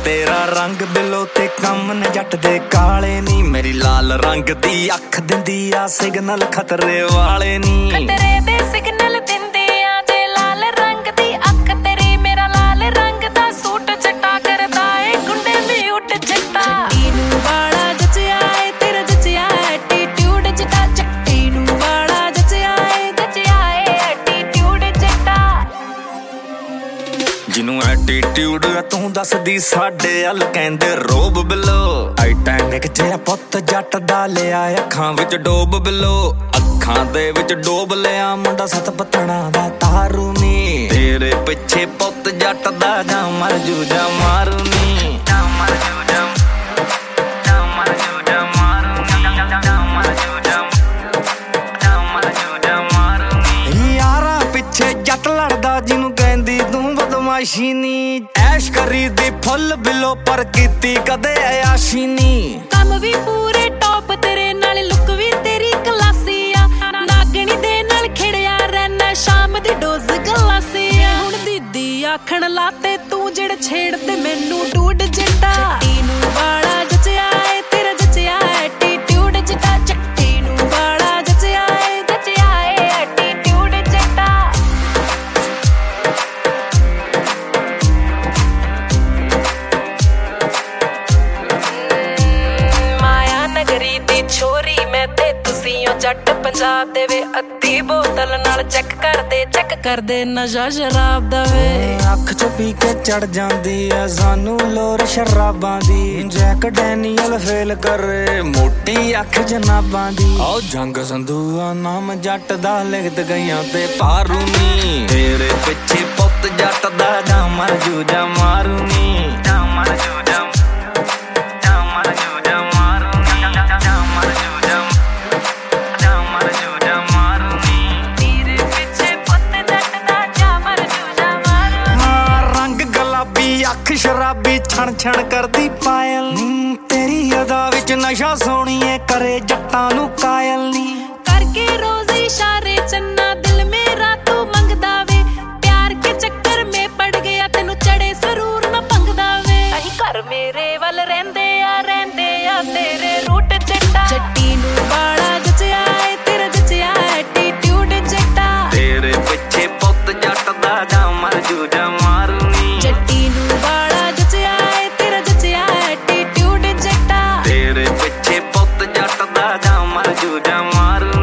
तेरा रंग दिलों ते कम ने जट दे काले नी मेरी लाल रंग दी अख दिंदी आ सिग्नल खतरे वाले नी खतरे दे सिग्नल दिंदी आ जे लाल रंग दी अख तेरी मेरा लाल रंग दा सूट चट्टा करदा ए गुंडे म्यूट जट्टा इनू वाला जचिया ए तेरा जचिया एटीट्यूड जटा चट्टी नू वाला जचिया ए एटीट्यूड जट्टा जिनू एटीट्यूड तू दसदी साडे अल कहंदे रोब बिलो टाइटैनिक जिहा पुੱਤ जट दा लिया अखां विच डोब बिलो अखां दे विच डोब लिया मुंडा सत पत्तणा दा तारू नी तेरे पिछे पुੱਤ जट दा जा मर जू जा मारू नी जा मर जू जा मारू नी जा मर जू जा मारू नी यारा पिछे जट लड़दा जिनू कहंदी तू बदमाशी नी ऐश करी दी फुल बिलो पर कीती कदे अयाशी नी ਕੰਮ ਵੀ ਪੂਰੇ ਟੌਪ ਤੇਰੇ ਨਾਲ ਲੁੱਕ ਵੀ ਤੇਰੀ ਕਲਾਸੀ ਆ ਨਾਗਣੀ ਦੇ ਨਾਲ ਖਿੜਿਆ ਰਹਿਣਾ ਸ਼ਾਮ ਦੀ ਡੋਜ਼ ਗਲਾਸੀ ਆ ਹੁਣ ਦੀਦੀ ਆਖਣ ਲਾਤੇ ਤੂੰ ਜਿਹੜੇ ਛੇੜਦੇ ਮੈਨੂੰ ਡੂਡ ਜੱਟਾ ਚੱਟੀ ਨੂੰ ਵਾਲਾ ਜਚਿਆ ਏ ਤੇਰਾ ਜਚਿਆ ਐਟੀਟਿਊਡ ਜੱਟਾ ਚੱਟੀ ਨੂੰ ਵਾਲਾ ਜਚਿਆ ਏ ਐਟੀਟਿਊਡ ਜੱਟਾ ਨਗਰੀ ਦੀ ਛੋਰੀ ਮੈਂ ਤੇ ਤੁਸੀਂ ਓ ਜੱਟ ਪੰਜਾਬ ਦੇ ਵੇ ਅੱਧੀ ਬੋਤਲ ਨਾਲ ਚੈੱਕ ਕਰਦੇ ਨਸ਼ਾ ਸ਼ਰਾਬ ਦਾ ਵੇ ਅੱਖ ਚ ਪੀ ਕੇ ਚੜ ਜਾਂਦੀ ਐ ਸਾਨੂੰ ਲੋਰ ਸ਼ਰਾਬਾਂ ਦੀ ਜੈਕ ਡੈਨੀਅਲ ਫੇਲ ਕਰੇ ਮੋਟੀ ਅੱਖ ਜਨਾਬਾਂ ਦੀ ਆਓ ਜੰਗ ਸੰਧੂਆ ਨਾਮ ਜੱਟ ਦਾ ਲਿਖਤ ਗਈਆਂ ਤੇ ਪਾਰੂ ਨੀ ਤੇਰੇ ਪਿੱਛੇ ਪੁੱਤ ਜੱਟ ਦਾ ਜਾ ਮਰ ਜੂ ਜਾ ਮਾਰੂ ਨੀ ਜਾ ਮਰ ਜੂ ਜਾ शराबी छण छण करदी पायल तेरी अदा विच नशा सोणीए करे जट्टां नू कायल नी करके रोज इशारे चन्ना दिल मेरा तू मंगदा वे प्यार के चक्कर में पड़ गया तेनू चढ़े सरूर ना पंगदा वे अही घर मेरे वल रहंदे आ तेरे रूट जट्टा चट्टी नू वाला जचिया ए तेरा जचिया एटीट्यूड जट्टा तेरे पिछे पुੱਤ जट दा जा मर जू जा मारू नी चट्टी नू वाला जचिया ए तेरा जचिया एटीट्यूड जट्टा तेरे पिछे पुੱਤ जट दा जा मर जू जा मारू